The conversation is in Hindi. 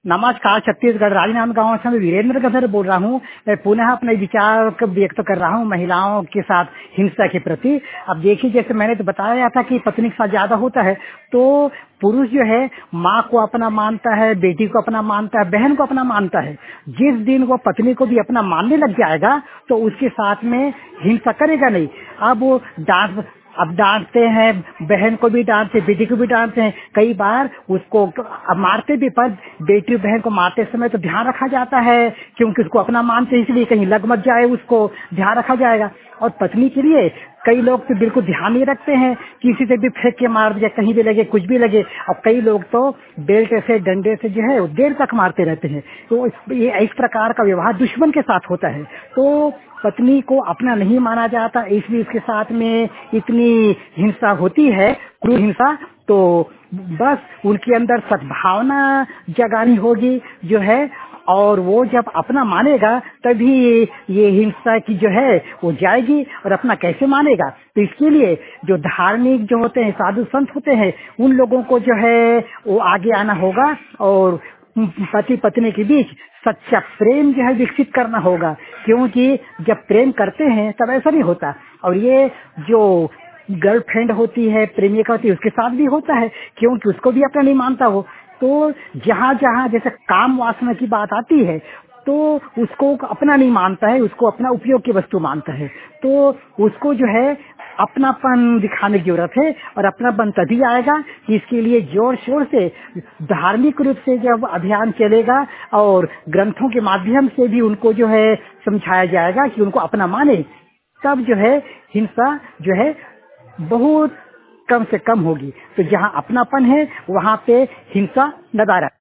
नमस्कार। छत्तीसगढ़ राजनांदगांव से मैं वीरेंद्र गधर बोल रहा हूँ। मैं पुनः अपने विचार को व्यक्त कर रहा हूँ महिलाओं के साथ हिंसा के प्रति। अब देखिए, जैसे मैंने तो बताया था कि पत्नी के साथ ज्यादा होता है, तो पुरुष जो है माँ को अपना मानता है, बेटी को अपना मानता है, बहन को अपना मानता है। जिस दिन वो पत्नी को भी अपना मानने लग जाएगा तो उसके साथ में हिंसा करेगा नहीं। अब वो अब डांटते हैं, बहन को भी डांटते, बेटी को भी डांटते हैं। कई बार उसको अब मारते भी, पर बेटी बहन को मारते समय तो ध्यान रखा जाता है, क्योंकि उसको अपना मानते हैं, इसलिए कहीं लग मत जाए, उसको ध्यान रखा जाएगा। और पत्नी के लिए कई लोग तो बिल्कुल ध्यान नहीं रखते हैं, किसी से भी फेंक के मार दिया, कहीं भी लगे, कुछ भी लगे। और कई लोग तो बेल्ट से, डंडे से जो है देर तक मारते रहते हैं। तो ये इस प्रकार का व्यवहार दुश्मन के साथ होता है। तो पत्नी को अपना नहीं माना जाता, इसलिए इसके साथ में इतनी हिंसा होती है, क्रूर हिंसा। तो बस उनके अंदर सद्भावना जगानी होगी जो है, और वो जब अपना मानेगा तभी ये हिंसा की जो है वो जाएगी। और अपना कैसे मानेगा, तो इसके लिए जो धार्मिक जो होते हैं, साधु संत होते हैं, उन लोगों को जो है वो आगे आना होगा और पति पत्नी के बीच सच्चा प्रेम जो है विकसित करना होगा। क्योंकि जब प्रेम करते हैं तब ऐसा नहीं होता। और ये जो गर्लफ्रेंड होती है, प्रेमिका होती है, उसके साथ भी होता है, क्योंकि उसको भी अपना नहीं मानता वो। तो जहाँ जहाँ जैसे काम वासना की बात आती है, तो उसको अपना नहीं मानता है, उसको अपना उपयोग की वस्तु मानता है। तो उसको जो है अपनापन दिखाने की जरूरत है। और अपनापन तभी आएगा कि इसके लिए जोर शोर से धार्मिक रूप से जब अभियान चलेगा और ग्रंथों के माध्यम से भी उनको जो है समझाया जाएगा कि उनको अपना माने, तब जो है हिंसा जो है बहुत कम से कम होगी। तो जहाँ अपनापन है वहाँ पे हिंसा नदारा